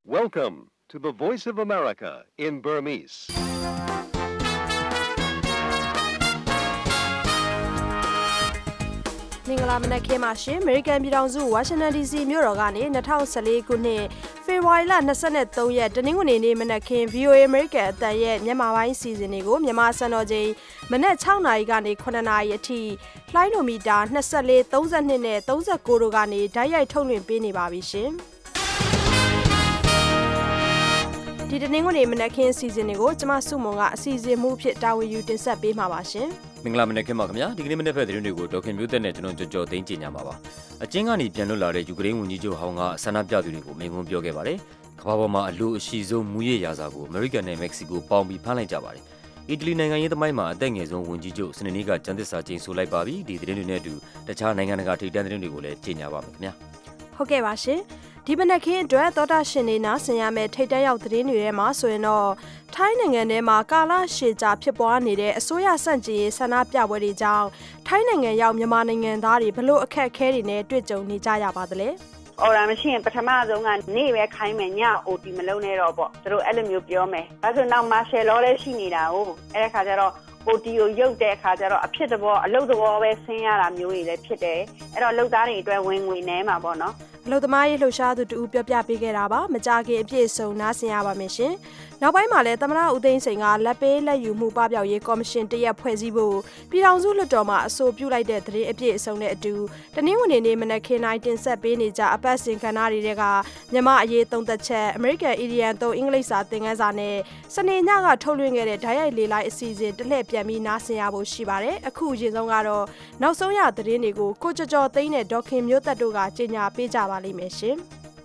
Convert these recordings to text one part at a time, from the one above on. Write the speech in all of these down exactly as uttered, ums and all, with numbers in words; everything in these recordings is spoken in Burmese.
Welcome to the Voice of America in Burmese. ။မင်္ဂလာမနက်ခင်းပါရှင်။ American ပြည်ထောင်စု Washington ဒီ စီ မြို့တော်ကနေ၂၀၁၄ခုနှစ်ဖေဖော်ဝါရီလ၂၃ရက်တနင်္ဂနွေနေ့မနက်ခင်း ဗွီအိုအေ American အသံရဲ့မြန်မာပိုင်းစီစဉ်တွေကိုမြန်မာစံတော်ချိန်မနက်၆နာရီကနေ၇နာရီအထိလှိုင်းဒိုမီတာ၂၄၊၃၂နဲ့၃၉တို့ကနေဓာတ်ရိုက်ထုတ်လွှင့်ပေးနေပါပြီရှင်။ဒီတနင်္ဂနွေမနက်ခင်းစီစဉ်တွေကိုကျမစုမုံကအစီအစဉ်မှုဖြစ်တာဝန်ယူတင်ဆက်ပေးမှာပါရှင်။မင်္ဂလာမနက်ခင်းပါခင်ဗျာဒီကနေ့မနေ့ဖက်သတင်းတွေကိုဒေါခင်မျိုးသက်နဲ့ကျွန်တော်ကြော်ကြော်သိန်းကြင်ညာပါပါအကျဉ်းကနေပြန်လွတ်လာတဲ့ယူကရိန်းဝန်ကြီးချုပ်ဟောင်းကဆန္ဒပြသူတွေကိုမိန့်ခွန်းပြောခဲ့ပါတယ်ကမ္ဘာပေါ်မှာအလိုအရှိဆုံးမူရစ်ရာဇာကိုအမေရိကန်နဲ့မက္ကဆီကိုပေါင်းပြီးဖမ်းလိုက်ကြပါတယ်အီတလီနိုင်ငံရေးသမိုင်းမှာအသက်ငယ်ဆုံးဝန်ကြီးချုပ်စနေနေ့ကကျန်းသစ္စာကျိန်ဆိုလိုက်ပါပြီဒီသတင်းတွေနဲ့အတူတခြားနိုင်ငံတကာထိပ်တန်းသတင်းတွေကိုလည်းကြင်ညာပါမယ်ခင်ဗျာဟုတ်ကဲ့ပါရှင်ဒီမနက်ခင်းအတွက်သောတာရှင်နေနာဆင်ရမယ့်ထိတ်တန့်ရောက်သတင်းတွေထဲမှာဆိုရင်တော့ထိုင်းနိုင်ငံထဲမှာကာလရှည်ကြာဖြစ်ပွားနေတဲ့အစိုးရဆန့်ကျင်ရေးဆန္ဒပြပွဲတွေကြောင့်ထိုင်းနိုင်ငံရောက်မြန်မာနိုင်ငံသားတွေဘလို့အခက်အခဲတွေနဲ့တွေ့ကြုံနေကြရပါသလဲ။အော်ဒါမရှိရင်ပထမဆုံးကနေပဲခိုင်းမယ်ည အို တီ မလုံးနဲ့တော့ပေါ့သူတို့အဲ့လိုမျိုးပြောမယ်။ဒါဆိုနောက်မာရှယ်လောလည်းရှိနေတာဟုတ်အဲ့ဒီခါကျတော့အို တီ ကိုရုပ်တဲ့အခါကျတော့အဖြစ်တဘောအလုတ်တဘောပဲဆင်းရတာမျိုးတွေလည်းဖြစ်တယ်။အဲ့တော့လုပ်သားတွေအတွက်ဝင်ငွေနဲမှာပေါ့နော်။အလုပ်သမားရေးလှုပ်ရှားသူတူပြောပြပေးခဲ့တာပါမကြခင်အပြည့်စုံနားဆင်ရပါမယ်ရှင်နောက်ပိုင်းမှာလည်းသမ္မတဦးသိန်းစိန်ကလက်ပေးလက်ယူမှုပပျောက်ရေးကော်မရှင်တရက်ဖွဲ့စည်းဖို့ပြည်ထောင်စုလွှတ်တော်မှာအဆိုပြုလိုက်တဲ့သတင်းအပြည့်အစုံနဲ့အတူတနင်္ဂနွေနေ့မနက်ခင်းတိုင်းတင်ဆက်ပေးနေကြအပတ်စဉ်ကဏ္ဍတွေကမြန်မာအရေးသုံးသက်ချက် American Indian သုံးအင်္ဂလိပ်စာသင်ခန်းစာနဲ့စနေညကထုတ်လွှင့်ခဲ့တဲ့ဓာတ်ရိုက်လေလိုက်အစီအစဉ်တစ်လှည့်ပြန်ပြီးနားဆင်ရဖို့ရှိပါတယ်အခုအရင်ဆုံးကတော့နောက်ဆုံးရသတင်းတွေကိုကိုကြော်ကြော်သိန်းနဲ့ဒေါခင်မျိုးသက်တို့ကကြေညာပေးကြပါလိမ့်မယ်ရှင်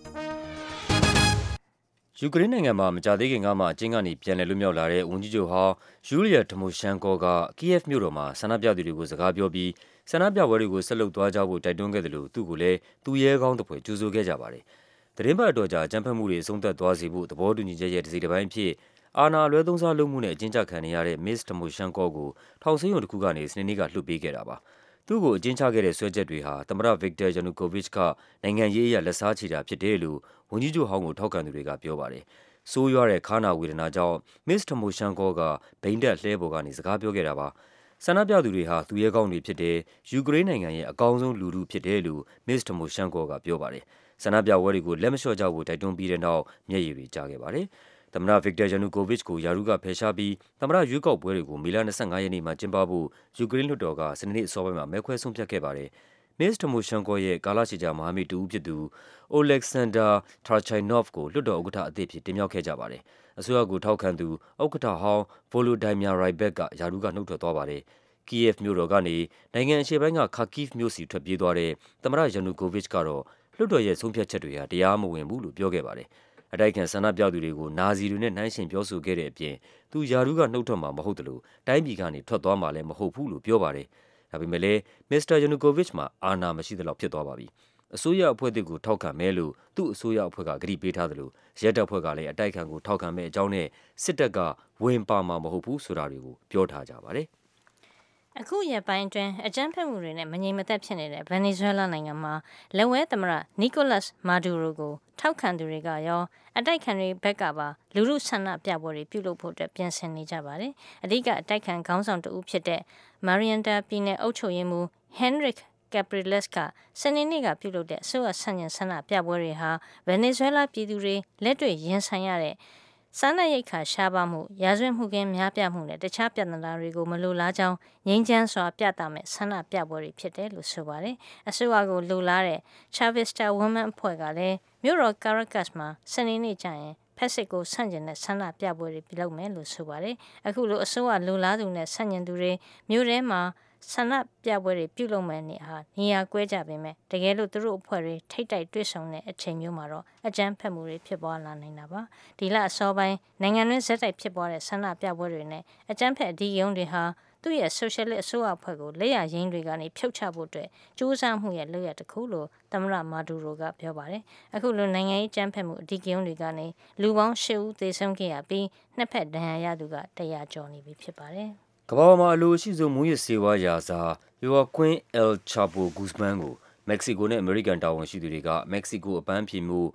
ယူကရိန်းနိုင်ငံမှာမကြာသေးခင်ကမှအကျဉ်းကနေပြန်လည်လွတ်မြောက်လာတဲ့ဝန်ကြီးချုပ်ဟောင်းယူလီယာတမိုရှန်ကောကကီယက်မြို့တော်မှာဆန္ဒပြသူတွေကိုစကားပြောပြီးဆန္ဒပြပွဲတွေကိုဆက်လုပ်သွားကြဖို့တိုက်တွန်းခဲ့တယ်လို့သူ့ကိုလည်းသူရဲကောင်းတစ်ဖွဲ့ကြိုးဆိုခဲ့ကြပါတယ်။သတင်းပတ်အတော်ကြာအကြမ်းဖက်မှုတွေအဆုံးသတ်သွားစေဖို့သဘောတူညီချက်ရဲ့တစ်စိတ်တစ်ပိုင်းဖြစ်အာဏာလွဲသုံးစားလုပ်မှုနဲ့အကျဉ်းချခံနေရတဲ့ Miss တမိုရှန်ကောကိုထောင်ဆေးရုံတစ်ခုကနေစနေနေ့ကလွှတ်ပေးခဲ့တာပါ။သူ့ကိုအကျဉ်းချခဲ့တဲ့ဆွဲချက်တွေဟာသမ္မတဗစ်တာယာနူကိုဗစ်ကနိုင်ငံရေးအရလက်စားချေတာဖြစ်တယ်လို့ဝန်ကြီးချုပ်ဟောင်းကိုထောက်ခံသူတွေကပြောပါတယ်။ဆိုးရွားတဲ့ခါနာဝေဒနာကြောင့် Miss တမိုရှန်ကောကဘိန်းတက်လှဲပေါ်ကနေစကားပြောခဲ့တာပါ။ဆန္ဒပြသူတွေဟာသူရဲကောင်းတွေဖြစ်တယ်ယူကရိန်းနိုင်ငံရဲ့အကောင်းဆုံးလူထုဖြစ်တယ်လို့ Miss တမိုရှန်ကောကပြောပါတယ်။ဆန္ဒပြပွဲတွေကိုလက်မလျှော့ကြဖို့တိုက်တွန်းပြီးတဲ့နောက်မျက်ရည်တွေကျခဲ့ပါတယ်။သမ္မတဗစ်တာယာနူကိုဗစ်ကိုယာရုကဖယ်ရှားပြီးသမ္မတရွေးကောက်ပွဲတွေကိုမေလ၂၅ရက်နေ့မှာကျင်းပဖို့ယူကရိန်းလွှတ်တော်ကစနေနေ့အစောပိုင်းမှာမဲခွဲဆုံးဖြတ်ခဲ့ပါတယ်။ Miss တမိုရှန်ကောရဲ့ကာလရှည်ကြာမဟာမိတ်တူဖြစ်သူအိုလက်ဆန်ဒါထရာချိုင်နော့ဖ်ကိုလွှတ်တော်ဥက္ကဋ္ဌအသစ်ဖြစ်တင်မြှောက်ခဲ့ကြပါတယ်။အစိုးရကိုထောက်ခံသူဥက္ကဋ္ဌဟောင်းဗိုလိုဒိုင်မီယာရိုက်ဘက်ကယာရုကနှုတ်ထွက်သွားပါတယ်။ကီယက်မြို့တော်ကနေနိုင်ငံအရှေ့ပိုင်းကခါကိဗ်မြို့စီထွက်ပြေးသွားတဲ့သမ္မတယာနူကိုဗစ်ကတော့လွှတ်တော်ရဲ့ဆုံးဖြတ်ချက်တွေဟာတရားမဝင်ဘူးလို့ပြောခဲ့ပါတယ်။အတိုက်ခံဆန္ဒပြသူတွေကိုနာဇီတွေနဲ့နှိုင်းယှဉ်ပြောဆိုခဲ့တဲ့အပြင်သူယာရုကနှုတ်ထွက်မှာမဟုတ်တယ်လို့တိုင်းပြည်ကနေထွက်သွားမှာလည်းမဟုတ်ဘူးလို့ပြောပါတယ်။ဒါပေမဲ့လည်းမစ္စတာယာနူကိုဗစ်မှာအာဏာမရှိသလောက်ဖြစ်သွားပါပြီ။အစိုးရအဖွဲ့အသစ်ကိုထောက်ခံမဲလို့သူ့အစိုးရအဖွဲ့ကကတိပေးထားတယ်လို့ရဲတပ်ဖွဲ့ကလည်းအတိုက်ခံကိုထောက်ခံမဲအကြောင်းနဲ့စစ်တပ်ကဝင်ပါမှာမဟုတ်ဘူးဆိုတာတွေကိုပြောထားကြပါတယ်။အခုရက်ပိုင်းအတွင်းအကြမ်းဖက်မှုတွေနဲ့မငြိမ်မသက်ဖြစ်နေတဲ့ဗင်နီဇွဲလားနိုင်ငံမှာလက်ဝဲသမ္မတနီကိုလတ်မာဒူရိုကိုထောက်ခံသူတွေကရောအတိုက်ခံတွေဘက်ကပါလူလူဆန္ဒပြပွဲတွေပြုလုပ်ဖို့အတွက်ပြင်ဆင်နေကြပါတယ်။အဓိကအတိုက်ခံခေါင်းဆောင်တဦးဖြစ်တဲ့မာရီယန်တာပြည်နယ်အုပ်ချုပ်ရေးမှူးဟန်ရစ်ကက်ပရီလက်စ်ကစနေနေ့ကပြုလုပ်တဲ့အစိုးရဆန့်ကျင်ဆန္ဒပြပွဲတွေဟာဗင်နီဇွဲလားပြည်သူတွေလက်တွေ့ရင်ဆိုင်ရတဲ့စားနပ်ရိက္ခာရှားပါမှုရာဇဝတ်မှုကင်းများပြမှုနဲ့တခြားပြဿနာတွေကိုမလိုလားကြောင်းငြိမ်းချမ်းစွာပြသမဲ့ဆန္ဒပြပွဲတွေဖြစ်တယ်လို့ဆိုပါတယ်။အစိုးရကိုလိုလားတဲ့ Chavista Women အဖွဲ့ကလည်းမြို့တော် Caracas မှာစနေနေ့ကျရင်ဖက်စစ်ကိုဆန့်ကျင်တဲ့ဆန္ဒပြပွဲတွေပြုလုပ်မယ်လို့ဆိုပါတယ်။အခုလိုအစိုးရလိုလားသူနဲ့ဆန့်ကျင်သူတွေမြို့ထဲမှာဆန္ဒပြပွဲတွေပြုလုပ်မယ်နေဟာနေရာကွဲကြပေမဲ့တကယ်လို့သူတို့အဖွဲ့တွေထိတ်တိုက်တွေ့ဆုံတဲ့အချိန်မျိုးမှာတော့အကြမ်းဖက်မှုတွေဖြစ်ပွားလာနိုင်တာပါဒီလအစောပိုင်းနိုင်ငံတွင်းဇက်တိုက်ဖြစ်ပွားတဲ့ဆန္ဒပြပွဲတွေနဲ့အကြမ်းဖက်အဓိကရုဏ်းတွေဟာသူ့ရဲ့ဆိုရှယ်လစ်အစိုးရအဖွဲ့ကိုလက်ရရင်းတွေကနေဖြုတ်ချဖို့အတွက်ကြိုးစားမှုရဲ့လုပ်ရတစ်ခုလို့သမ္မတမာဒူရိုကပြောပါတယ်အခုလိုနိုင်ငံရေးကြမ်းဖက်မှုအဓိကရုဏ်းတွေကနေလူပေါင်း၈ဦးသေဆုံးခဲ့ရပြီးနှစ်ဖက်ဒဏ်ရာရသူကတရာကျော်နေပြီဖြစ်ပါတယ်ကမ္ဘာမှာအလိုရှိဆုံးမူရစ်ဆေးဝါးရာဇာယိုကွင်းအယ်ချာပိုဂူစမန်ကိုမက္ကဆီကိုနဲ့အမေရိကန်တာဝန်ရှိသူတွေကမက္ကဆီကိုအပန်းဖြေမှု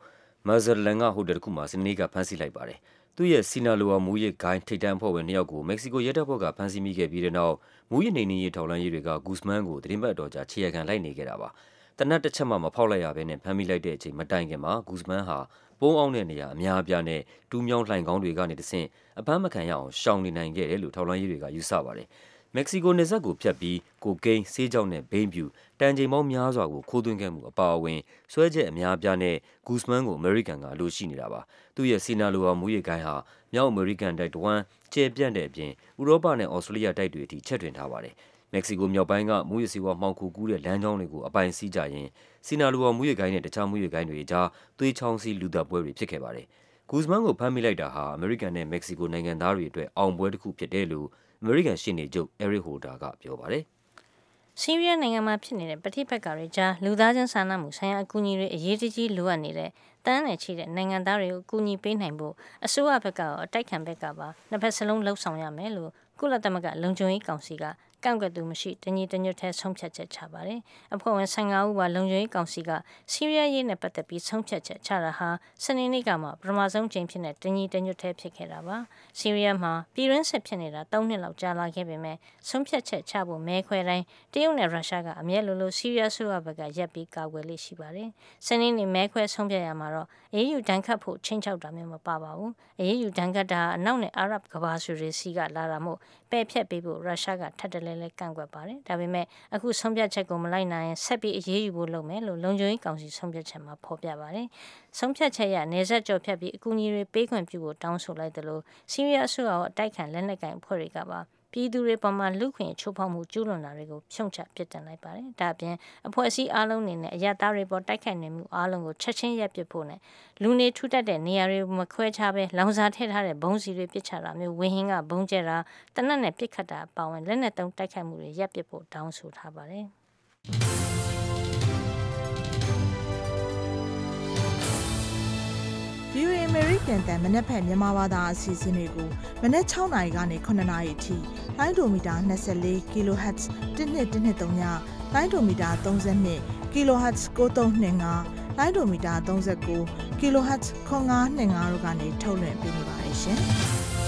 မာဇာလန်ကဟိုတယ်တစ်ခုမှာစနေနေ့ကဖမ်းဆီးလိုက်ပါတယ်။သူ့ရဲ့စီနာလိုဝါမူရဲ့ဂိုင်းထိပ်တန်းအဖွဲ့ဝင်နှစ်ယောက်ကိုမက္ကဆီကိုရဲတပ်ဖွဲ့ကဖမ်းဆီးမိခဲ့ပြီးတဲ့နောက်မူရဲ့နေနေရေးထောက်လှမ်းရေးတွေကဂူစမန်ကိုသတင်းပတ်အတော်ကြာခြေရခံလိုက်နေခဲ့တာပါ။တနက်တစ်ချက်မှမဖောက်လိုက်ရဘဲနဲ့ဖမ်းမိလိုက်တဲ့အချိန်မတိုင်ခင်မှာဂူစမန်ဟာပုံအောင်တဲ့နေရာအများအပြားနဲ့တူးမြောင်းလှိုင်ကောင်းတွေကနေတဆင့်အဖမ်းမခံရအောင်ရှောင်နေနိုင်ခဲ့တယ်လို့ထောက်လှမ်းရေးတွေကယူဆပါတယ်။မက္ကဆီကိုနယ်စပ်ကိုဖြတ်ပြီးကိုကိန်းဆေးကြောင့်နဲ့ဘိန်းပြူတန်ချိန်ပေါင်းများစွာကိုခိုးသွင်းခဲ့မှုအပါအဝင်ဆွဲချက်အများအပြားနဲ့ဂူစမန်ကိုအမေရိကန်ကအလိုရှိနေတာပါ။သူ့ရဲ့စီနာလိုဝါမူရဲ့ဂိုင်းဟာမြောက်အမေရိကန်တိုက်တဝမ်းကျယ်ပြန့်တဲ့အပြင်ဥရောပနဲ့ဩစတြေးလျတိုက်တွေအထိချက်ထွင်ထားပါတယ်။မက္ကဆီကိုမြောက်ပိုင်းကမူရစီဝါမှောင်ခိုကူးတဲ့လမ်းကြောင်းတွေကိုအပိုင်စီးကြရင်စီနာလိုဝါမူရဲ့ဂိုင်းနဲ့တခြားမူရဲ့ဂိုင်းတွေအကြားသွေးချောင်းစီးလူသက်ပွဲတွေဖြစ်ခဲ့ပါတယ်။ဂူစမန်ကိုဖမ်းမိလိုက်တာဟာအမေရိကန်နဲ့မက္ကဆီကိုနိုင်ငံသားတွေအတွက်အောင်ပွဲတစ်ခုဖြစ်တယ်လို့အမေရိကန်ရှေ့နေချုပ်အဲရစ်ဟိုဒါကပြောပါတယ်။ဆီးရီးယားနိုင်ငံမှာဖြစ်နေတဲ့ပဋိပက္ခတွေကြားလူသားချင်းစာနာမှုဆိုင်ရာအကူအညီတွေအရေးကြီးလိုအပ်နေတဲ့တန်းနဲ့ချီတဲ့နိုင်ငံသားတွေကိုအကူအညီပေးနိုင်ဖို့အစိုးရဘက်ကရောအတိုက်ခံဘက်ကပါနှစ်ဖက်စလုံးလှုံ့ဆော်ရမယ်လို့ကုလသမဂ္ဂလုံခြုံရေးကောင်စီကကန့်ကွက်သူမရှိတညီတညွတ်ထဲဆုံးဖြတ်ချက်ချပါတယ်။အဖွဲ့ဝင်ဆယ်ငါဦးပါလုံခြုံရေးကောင်စီကဆီးရီးယားရေးနဲ့ပတ်သက်ပြီးဆုံးဖြတ်ချက်ချတာဟာစနေနေ့ကမှပထမဆုံးကြိမ်ဖြစ်တဲ့တညီတညွတ်ထဲဖြစ်ခဲ့တာပါ။ဆီးရီးယားမှာပြည်တွင်းစစ်ဖြစ်နေတာသုံးနှစ်လောက်ကြာလာခဲ့ပေမဲ့ဆုံးဖြတ်ချက်ချဖို့မဲခွဲတိုင်းတရုတ်နဲ့ရုရှားကအမြဲလိုလိုဆီးရီးယားဆိုရဘက်ကရပ်ပြီးကာကွယ်လေးရှိပါတယ်။စနေနေ့မဲခွဲဆုံးဖြတ်ရမှာတော့အေးယူတန်ခတ်ဖို့ချင်းချောက်တာမျိုးမပါပါဘူး။အေးယူတန်ခတ်တာအနောက်နဲ့အာရပ်ကဘာစုတွေစီကလာတာမို့ပယ်ဖြတ်ပေးဖို့ရုရှားကထပ်တလဲလဲကန့်ကွက်ပါတယ်။ဒါပေမဲ့အခုဆုံးဖြတ်ချက်ကိုမလိုက်နိုင်ရင်ဆက်ပြီးအရေးယူဖို့လုပ်မယ်လို့လုံခြုံရေးကောင်စီဆုံးဖြတ်ချက်မှာဖော်ပြပါတယ်။ဆုံးဖြတ်ချက်ရနေဆက်ကြော်ဖြတ်ပြီးအကူအညီတွေပေးခွင့်ပြုဖို့တောင်းဆိုလိုက်တယ်လို့ဆီးရီးယားအစိုးရအတိုက်ခံလက်နက်ကိုင်အဖွဲ့တွေကပါပြည်သူတွေပေါ်မှာလူခွင့်ချိုးဖောက်မှုကျူးလွန်တာတွေကိုဖြုံချပစ်တင်လိုက်ပါတယ်။ဒါအပြင်အဖွဲ့အစည်းအားလုံးအနေနဲ့အရသားတွေပေါ်တိုက်ခိုက်နေမှုအားလုံးကိုချက်ချင်းရပ်ပစ်ဖို့နဲ့လူနေထူထပ်တဲ့နေရာတွေမခွဲခြားဘဲလောင်စာထည့်ထားတဲ့ဘုံစီတွေပစ်ချတာမျိုးဝင်းဟင်းကဘုံကျဲတာတနက်နဲ့ပစ်ခတ်တာအပါအဝင်လက်နက်သုံးတိုက်ခိုက်မှုတွေရပ်ပစ်ဖို့တောင်းဆိုထားပါတယ်။ဗီအိုအေ American တန်မနက်ဖြန်မြန်မာဘာသာအစီအစဉ်တွေကိုမနက်၆နာရီကနေခုနှစ်နာရီအထိလိုင်းဒိုမီတာ24 kHz တစ်နှစ်တစ်နှစ်သုံးညလိုင်းဒိုမီတာ32 kHz 9325လိုင်းဒိုမီတာ39 kHz 9525တို့ကနေထုတ်လွှင့်ပေးနေပါတယ်ရှင်။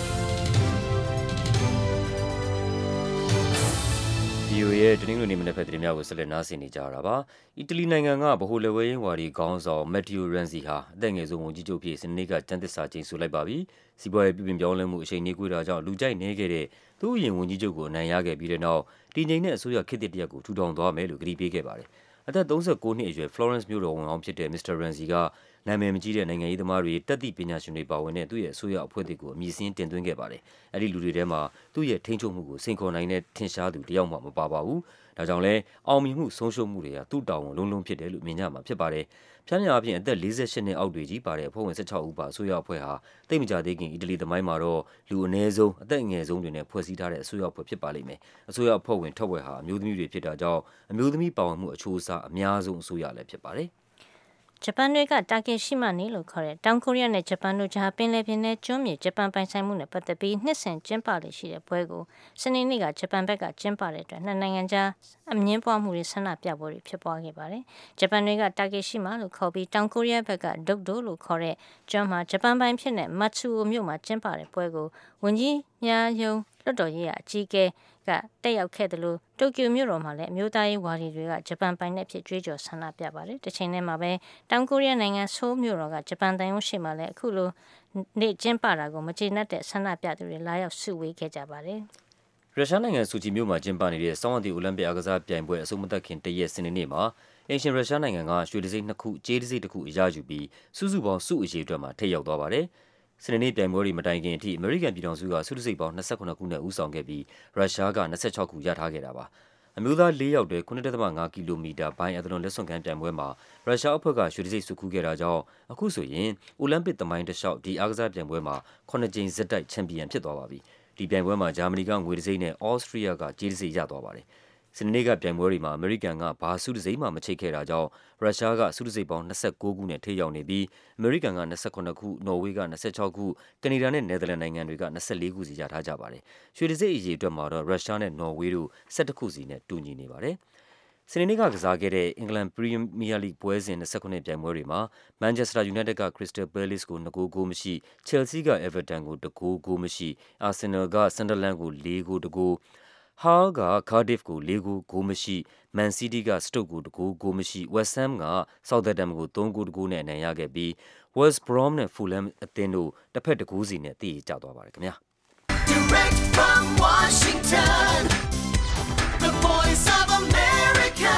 ဗီအိုအေရဲ့တနင်္ဂနွေနေ့မနက်ဖက်သတင်းများကိုဆက်လက်နားဆင်နေကြတာပါ။အီတလီနိုင်ငံကဗဟိုလက်ဝဲရင်းဝါဒီခေါင်းဆောင်မက်တီယိုရန်စီဟာအသက်ငယ်ဆုံးဝန်ကြီးချုပ်ဖြစ်စနေနေ့ကကျန်းသစ္စာကျိန်ဆိုလိုက်ပါပြီ။စီးပွားရေးပြုပြင်ပြောင်းလဲမှုအချိန်နှေးကွေးတာကြောင့်လူကြိုက်နေခဲ့တဲ့သူ့အရင်ဝန်ကြီးချုပ်ကိုအနိုင်ရခဲ့ပြီးတဲ့နောက်တည်ငြိမ်တဲ့အစိုးရခေတ်သစ်တစ်ရပ်ကိုထူထောင်သွားမယ်လို့ကတိပေးခဲ့ပါတယ်။အသက်သုံးဆယ့်ကိုနှစ်အရွယ် Florence မြို့တော်ဝန်ဟောင်းဖြစ်တဲ့မစ္စတာရန်စီကနာမည်မကြီးတဲ့နိုင်ငံရေးသမားတွေတတ်သိပညာရှင်တွေပါဝင်တဲ့သူ့ရဲ့အစိုးရအဖွဲ့အသစ်ကိုအမည်စင်းတင်သွင်းခဲ့ပါတယ်။အဲဒီလူတွေထဲမှာသူ့ရဲ့ထိန်းချုပ်မှုကိုစိန်ခေါ်နိုင်တဲ့ထင်ရှားသူတယောက်မှမပါပါဘူး။ဒါကြောင့်လဲအောင်မြင်မှုဆုံးရှုံးမှုတွေကသူ့တာဝန်လုံးလုံးဖြစ်တယ်လို့မြင်ကြမှာဖြစ်ပါတယ်။ဖြန်းမြအားဖြင့်အသက်လေးဆယ့်ရှစ်နှစ်အောက်တွေကြီးပါတဲ့အဖွဲ့ဝင်၁၆ဦးပါအစိုးရအဖွဲ့ဟာတိတ်မကြသေးခင်အီတလီသမိုင်းမှာတော့လူအနည်းဆုံးအသက်အငယ်ဆုံးတွေနဲ့ဖွဲ့စည်းထားတဲ့အစိုးရအဖွဲ့ဖြစ်ပါလိမ့်မယ်။အစိုးရအဖွဲ့ဝင်ထက်ဝက်ဟာအမျိုးသမီးတွေဖြစ်တာကြောင့်အမျိုးသမီးပါဝင်မှုအချိုးအစားအများဆုံးအစိုးရလည်းဖြစ်ပါတယ်။ဂျပန်တွေကတာကေရှိမနေလို့ခေါ်တဲ့တောင်ကိုရီးယားနဲ့ဂျပန်တို့ကြားပင်လယ်ပြင်ထဲကျွန်းမြေဂျပန်ပိုင်ဆိုင်မှုနဲ့ပတ်သက်ပြီးနှစ်စဉ်ကျင်းပလေရှိတဲ့ပွဲကိုစနေနေ့ကဂျပန်ဘက်ကကျင်းပတဲ့အတွက်နှစ်နိုင်ငံကြားအငင်းပွားမှုတွေဆန္ဒပြပွဲတွေဖြစ်ပွားခဲ့ပါတယ်။ဂျပန်တွေကတာကေရှိမလို့ခေါ်ပြီးတောင်ကိုရီးယားဘက်ကဒုတ်ဒိုလို့ခေါ်တဲ့ကျွန်းမှာဂျပန်ပိုင်ဖြစ်တဲ့မတ်ဆူအိုမြို့မှာကျင်းပတဲ့ပွဲကိုဝန်ကြီးများယုံလွှတ်တော်ရေးအကြီးအကဲကတက်ရောက်ခဲ့တယ်လို့တိုကျိုမြို့တော်မှာလည်းအမျိုးသားရေးဝါဒီတွေကဂျပန်ပိုင်နဲ့ဖြစ်ကြွေးကြော်ဆန္ဒပြပါတယ်။တစ်ချိန်တည်းမှာပဲတောင်ကိုရီးယားနိုင်ငံဆိုးမြို့တော်ကဂျပန်တန်ယုံရှိမှလည်းအခုလိုနေ့ကျင်းပတာကိုမကျေနပ်တဲ့ဆန္ဒပြသူတွေလာရောက်စုဝေးခဲ့ကြပါတယ်။ရုရှားနိုင်ငံဆူချီမြို့မှာကျင်းပနေတဲ့ဆောင်းရာသီအိုလံပစ်အားကစားပြိုင်ပွဲအဆုံးမသတ်ခင်တရက်စနေနေ့မှာအင်ရှင်ရုရှားနိုင်ငံကရွှေတံဆိပ်နှစ်ခုကြေးတံဆိပ်တစ်ခုအရယူပြီးစုစုပေါင်းစုအရေအတွက်မှာထိပ်ရောက်သွားပါတယ်။စနေနေ့ပြိုင်ပွဲတွေမတိုင်ခင်အထိအမေရိကန်ပြည်ထောင်စုကစုတံဆိပ်ပေါင်း၂၇ခုနဲ့ဦးဆောင်ခဲ့ပြီးရုရှားက၂၆ခုရထားခဲ့တာပါ။အမျိုးသားလေးယောက်တွဲခုနှစ်ဒသမငါးကီလိုမီတာဘိုင်းအသလွန်လက်စွန်ကန်ပြိုင်ပွဲမှာရုရှားအဖွဲ့ကရွှေတံဆိပ်စုခုခဲ့တာကြောင့်အခုဆိုရင်အိုလံပစ်သမိုင်းတစ်လျှောက်ဒီအားကစားပြိုင်ပွဲမှာခုနှစ်ကြိမ်ဆက်တိုက်ချန်ပီယံဖြစ်သွားပါပြီ။ဒီပြိုင်ပွဲမှာဂျာမနီကငွေတံဆိပ်နဲ့ဩစတြီးယားကကြေးတံဆိပ်ရသွားပါတယ်။စနေနေ့ကပြိုင်ပွဲတွေမှာအမေရိကန်ကဘာစုတံဆိပ်မှမချိတ်ခဲ့တာကြောင့်ရုရှားကစုတံဆိပ်ပေါင်း၂၉ခုနဲ့ထိပ်ရောက်နေပြီးအမေရိကန်က၂၇ခု၊နော်ဝေးက၂၆ခု၊ကနေဒါနဲ့နယ်သာလန်နိုင်ငံတွေက၂၄ခုစီရထားကြပါတယ်။ရွှေတံဆိပ်အရေအတွက်မှာတော့ရုရှားနဲ့နော်ဝေးတို့၁၁ခုစီနဲ့တူညီနေပါတယ်။စနေနေ့ကကစားခဲ့တဲ့အင်္ဂလန်ပရီးမီးယားလိပွဲစဉ်၂၉ပြိုင်ပွဲတွေမှာမန်ချက်စတာယူနိုက်တက်ကခရစ္စတယ်ပဲလေ့စ်ကို၂ဂိုးဂိုးမရှိ၊ချယ်လ်ဆီးကအဲဗာတန်ကို၁ဂိုးဂိုးမရှိ၊အာဆင်နယ်ကဆန်ဒါလန်ကို၄ဂိုး၁ဂိုး၊ဟာလ်ကကာဒစ်ကို၄ဂိုးဂိုးမရှိ၊မန်စီးတီးကစတုတ်ကို၁ဂိုးဂိုးမရှိ၊ဝက်စ်ဟမ်းကဆောက်သမ်ပ်တန်ကို၃ဂိုး၁ဂိုးနဲ့အနိုင်ရခဲ့ပြီးဝက်စ်ဘရွမ်းနဲ့ဖူလ်ဟမ်းအသင်းတို့တစ်ဖက်တစ်ဂိုးစီနဲ့သရေကျသွားပါတယ်ခင်ဗျာ Direct from Washington, the voice of America,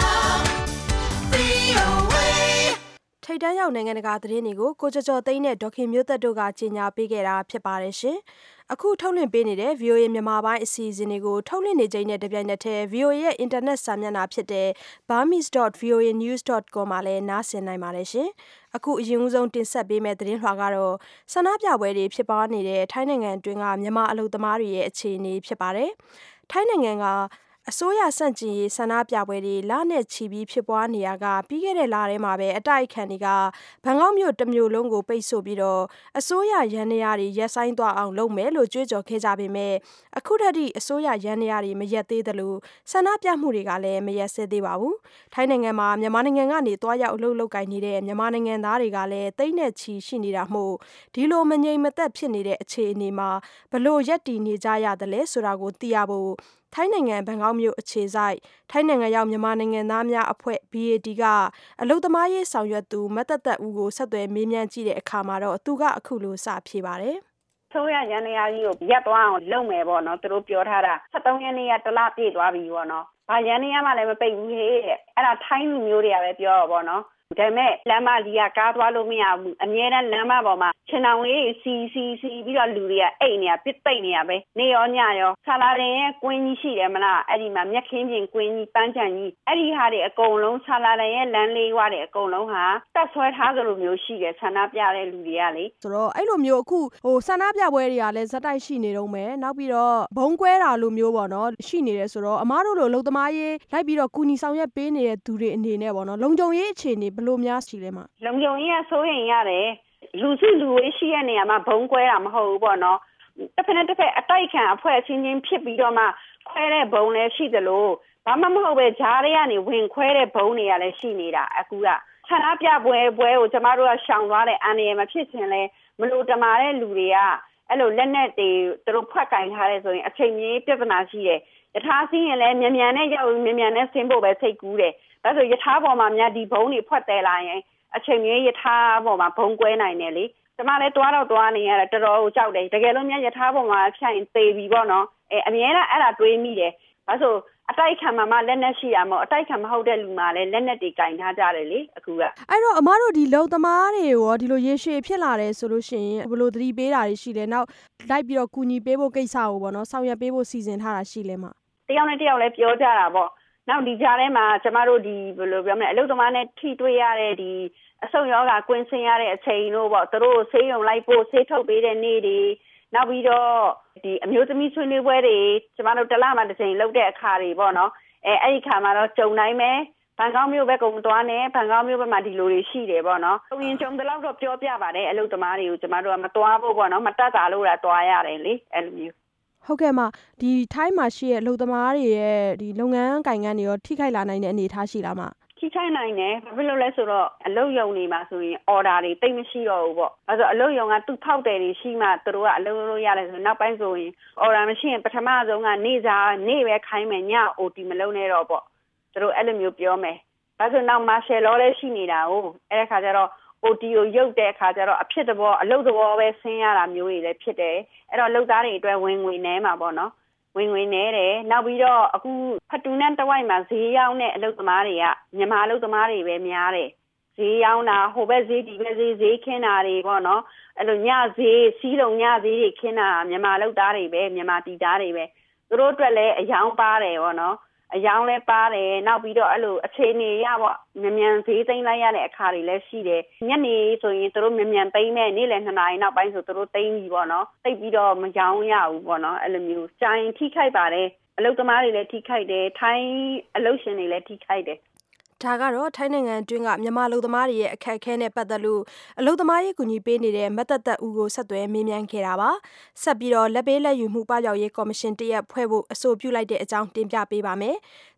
V O A ထိပ်တန်းရောက်နိုင်ငံတကာသတင်းတွေကိုကိုကျော်ကျော်သိန်းနဲ့ဒေါခင်မျိုးသက်တို့ကကြီးညာပေးခဲ့တာဖြစ်ပါတယ်ရှင်။အခုထုတ်လွှင့်ပေးနေတဲ့ V O A မြန်မာပိုင်းအစီအစဉ်တွေကိုထုတ်လွှင့်နေချိန်နဲ့တပြိုင်နက်တည်း V O A ရဲ့အင်တာနက်စာမျက်နှာဖြစ်တဲ့ burmese dot v o a news dot com မှာလည်းနားဆင်နိုင်ပါတယ်ရှင်။အခုအရင်ဆုံးတင်ဆက်ပေးမယ့်သတင်းလွှာကတော့ဆန္ဒပြပွဲတွေဖြစ်ပွားနေတဲ့ထိုင်းနိုင်ငံအတွင်းကမြန်မာအလုပ်သမားတွေရဲ့အခြေအနေဖြစ်ပါတယ်။ထိုင်းနိုင်ငံကအစိုးရစန့်ကျင်ရေးဆန္ဒပြပွဲတွေလနဲ့ချီပြီးဖြစ်ပွားနေရကပြီးခဲ့တဲ့လထဲမှာပဲအတိုက်အခံတွေကဘန်ကောက်မြို့တစ်မြို့လုံးကိုပိတ်ဆို့ပြီးတော့အစိုးရရန်နေရာတွေရက်ဆိုင်သွားအောင်လုပ်မယ်လို့ကြွေးကြော်ခဲ့ကြပေမဲ့အခုထက်ထိအစိုးရရန်နေရာတွေမရက်သေးသလိုဆန္ဒပြမှုတွေကလည်းမရက်စဲသေးပါဘူး။ထိုင်းနိုင်ငံမှာမြန်မာနိုင်ငံကနေတွားရောက်အလုပ်လုပ်ကိုင်နေတဲ့မြန်မာနိုင်ငံသားတွေကလည်းတိတ်နဲ့ချီရှိနေတာမို့ဒီလိုမငြိမ်မသက်ဖြစ်နေတဲ့အခြေအနေမှာဘလို့ရက်တည်နေကြရတယ်လဲဆိုတာကိုသိရဖို့ထိုင်းနိုင်ငံဘန်ကောက်မြို့အခြေစိုက်ထိုင်းနိုင်ငံရောက်မြန်မာနိုင်ငံသားများအဖွဲ့ B A D ကအလုပ်သမားရေးဆောင်ရွက်သူမတ်သက်သက်ဦးကိုဆက်သွယ်မေးမြန်းကြည့်တဲ့အခါမှာတော့သူကအခုလိုစဖြေပါတယ်။ဆိုရရန်နေရာကြီးကိုရက်သွားအောင်လုပ်မယ်ပေါ့နော်သူတို့ပြောထားတာ၁၃ရက်နေ့ကတလပြည့်သွားပြီပေါ့နော်။ဘာရန်နေရာမှလည်းမပိတ်ဘူးဟဲ့တဲ့။အဲ့ဒါထိုင်းလူမျိုးတွေကပဲပြောတော့ပေါ့နော်။ဒါပေမဲ့လမ်းမကြီးကကားသွားလို့မရဘူးအမြဲတမ်းလမ်းမပေါ်မှာခြံတောင်လေးစီစီစီပြီးတော့လူတွေကအိတ်နေရပစ်ပိတ်နေရပဲနေရောညရောဆာလာတင်ရဲ့ကွင်းကြီးရှိတယ်မလားအဲ့ဒီမှာမြက်ခင်းပြင်ကွင်းကြီးပန်းချံကြီးအဲ့ဒီဟာတွေအကုန်လုံးဆာလာတင်ရဲ့လမ်းလေးဝါတွေအကုန်လုံးဟာတက်ဆွဲထားသလိုမျိုးရှိတယ်ဆန္ဒပြတဲ့လူတွေကလေဆိုတော့အဲ့လိုမျိုးအခုဟိုဆန္ဒပြပွဲတွေကလည်းဇက်တိုက်ရှိနေတော့မယ်နောက်ပြီးတော့ဘုံကွဲတာလိုမျိုးပေါ့နော်ရှိနေတယ်ဆိုတော့အမားတို့လိုအလုပ်သမားရေးလိုက်ပြီးတော့ကူညီဆောင်ရွက်ပေးနေတဲ့သူတွေအနေနဲ့ပေါ့နော်လုံခြုံရေးအခြေအနေဘယ်လိုများရှိလဲမှာလုံခြုံရေးကစိုးရင်ရတယ်လူစုလူဝေးရှိတဲ့နေရာမှာဘုံကွဲတာမဟုတ်ဘူးပေါ့နော်တစ်ဖက်နဲ့တစ်ဖက်အတိုက်ခံအဖွဲ့အချင်းချင်းဖြစ်ပြီးတော့မှခွဲတဲ့ဘုံလည်းရှိသလိုဘာမှမဟုတ်ပဲဂျားတွေကနေဝင်ခွဲတဲ့ဘုံတွေကလည်းရှိနေတာအခုကဆန္ဒပြပွဲပွဲကိုကျမတို့ကရှောင်သွားတဲ့အန်ရယ်မဖြစ်ချင်လဲမလို့တမာတဲ့လူတွေကအဲ့လိုလက်နဲ့တွေသူတို့ဖွက်ကင်ထားတဲ့ဆိုရင်အချိန်ကြီးပြဿနာရှိတယ်ယထာစီးရင်လည်းမြန်မြန်နဲ့ရောက်မြန်မြန်နဲ့ဆင်းဖို့ပဲစိတ်ကူးတယ်ဒါဆိုယထာပေါ်မှာများဒီဘုံတွေဖွက်တယ်လာရင်အချိန်ကြီးယထာပေါ်မှာဘုံကွဲနိုင်တယ်လေကျမလည်းတွားတော့တွားနေရတာတော်တော်ကိုကြောက်တယ်တကယ်လို့များယထာပေါ်မှာဖြတ်ရင်သေပြီပေါ့နော်အဲအမြဲတမ်းအဲ့ဒါတွေးမိတယ်ဒါဆိုအတိုက်ခံမှာမှလက်နက်ရှိရမို့အတိုက်ခံမဟုတ်တဲ့လူမှလည်းလက်နက်တွေကင်ထားကြတယ်လေအခုကအဲ့တော့အမတို့ဒီလုံသမားတွေရောဒီလိုရေရှည်ဖြစ်လာတယ်ဆိုလို့ရှိရင်ဘယ်လိုသတိပေးတာတွေရှိလဲနောက်လိုက်ပြီးတော့ကူညီပေးဖို့ကိစ္စကိုပေါ့နော်ဆောင်ရွက်ပေးဖို့စီစဉ်ထားတာရှိလဲမှာတယောက်နဲ့တယောက်လည်းပြောကြတာပေါ့နောက်ဒီကြားထဲမှာကျမတို့ဒီဘယ်လိုပြောမလဲအလုပ်သမားနဲ့ထိတွေ့ရတဲ့ဒီအဆုတ်ယောဂကွင်းဆင်းရတဲ့အချိန်တို့ပေါ့သူတို့ဆေးရုံလိုက်ဖို့ဆေးထုတ်ပေးတဲ့နေ့တွေနောက်ပြီးတော့ဒီအမျိုးသမီးဆွေးနွေးပွဲတွေကျမတို့တလမှာတစ်ချိန်လုပ်တဲ့အခါတွေပေါ့နော်အဲအဲ့ဒီခါမှာတော့ကြုံနိုင်မယ်ဘန်ကောက်မြို့ဘက်ကုန်သွားနေဘန်ကောက်မြို့ဘက်မှာဒီလိုတွေရှိတယ်ပေါ့နော်။ဝင်ကြုံတဲ့လောက်တော့ပြောပြပါတယ်အလုပ်သမားတွေကိုကျမတို့ကမသွားဖို့ပေါ့နော်မတတ်တာလို့တော့သွားရတယ်လေအဲ့လိုမျိုးဟုတ်ကဲ့မဒီထိုင်းမှာရှိရဲ့အလုပ်သမားတွေရဲ့ဒီလုပ်ငန်းကိုင်ငန်းတွေရောထိခိုက်လာနိုင်တဲ့အနေအထားရှိလားမထိခိုက်နိုင်တယ်ဘာဖြစ်လို့လဲဆိုတော့အလုပ်ရုံတွေမှာဆိုရင် order တွေတိတ်မရှိတော့ဘူးပေါ့အဲဆိုအလုပ်ရုံကသူ့ဖောက်တယ်တွေရှိမှသူတို့ကအလုပ်လုပ်ရတယ်ဆိုနောက်ပိုင်းဆိုရင် order မရှိရင်ပထမဆုံးကနေစားနေပဲခိုင်းမယ်ည O T မလုပ်နဲ့တော့ပေါ့သူတို့အဲ့လိုမျိုးပြောမယ်ဒါဆိုနောက် martial law လည်းရှိနေတာ哦အဲ့ဒီခါကျတော့ O T ကိုရုပ်တဲ့အခါကျတော့အဖြစ်တဘောအလုပ်တဘောပဲဆင်းရတာမျိုးတွေလည်းဖြစ်တယ်အဲ့တော့လုပ်သားတွေအတွက်ဝင်ငွေနဲမှာပေါ့နော်ဝင်ငွေနဲတယ်နောက်ပြီးတော့အခုဖတူနန်တဝိုက်မှာဈေးရောက်တဲ့အလုပ်သမားတွေကမြန်မာအလုပ်သမားတွေပဲများတယ်ဈေးရောက်တာဟိုဘက်ဈေးဒီဘက်ဈေးဈေးခင်းတာတွေပေါ့နော်အဲ့လိုညဈေးစီးလုံးညဈေးတွေခင်းတာမြန်မာအလုပ်သားတွေပဲမြန်မာတီသားတွေပဲသူတို့အတွက်လည်းအယောင်ပါတယ်ပေါ့နော်အယောင်လည်းပါတယ်နောက်ပြီးတော့အဲ့လိုအခြေအနေရပေါ့မြန်မြန်ဈေးသိမ်းလိုက်ရတဲ့အခါတွေလည်းရှိတယ်ညနေဆိုရင်သူတို့မြန်မြန်သိမ်းမဲ့နေ့လယ်နှစ်နာရီနောက်ပိုင်းဆိုသူတို့သိမ်းပြီပေါ့နော်သိပြီးတော့မရောင်းရဘူးပေါ့နော်အဲ့လိုမျိုးကြိုင်ထိခိုက်ပါတယ်အလုပ်သမားတွေလည်းထိခိုက်တယ်ထိုင်းအလုပ်ရှင်တွေလည်းထိခိုက်တယ်ဒါကတော့ထိုင်းနိုင်ငံအတွင်းကမြန်မာလူသမားတွေရဲ့အခက်အခဲနဲ့ပတ်သက်လို့အလုပ်သမားရေးကူညီပေးနေတဲ့မတ်သက်သက်ဦးကိုဆက်သွယ်မေးမြန်းခဲ့တာပါဆက်ပြီးတော့လက်ပေးလက်ယူမှုပပျောက်ရေးကော်မရှင်တရက်ဖွဲ့ဖို့အဆိုပြုလိုက်တဲ့အကြောင်းတင်ပြပေးပါမယ်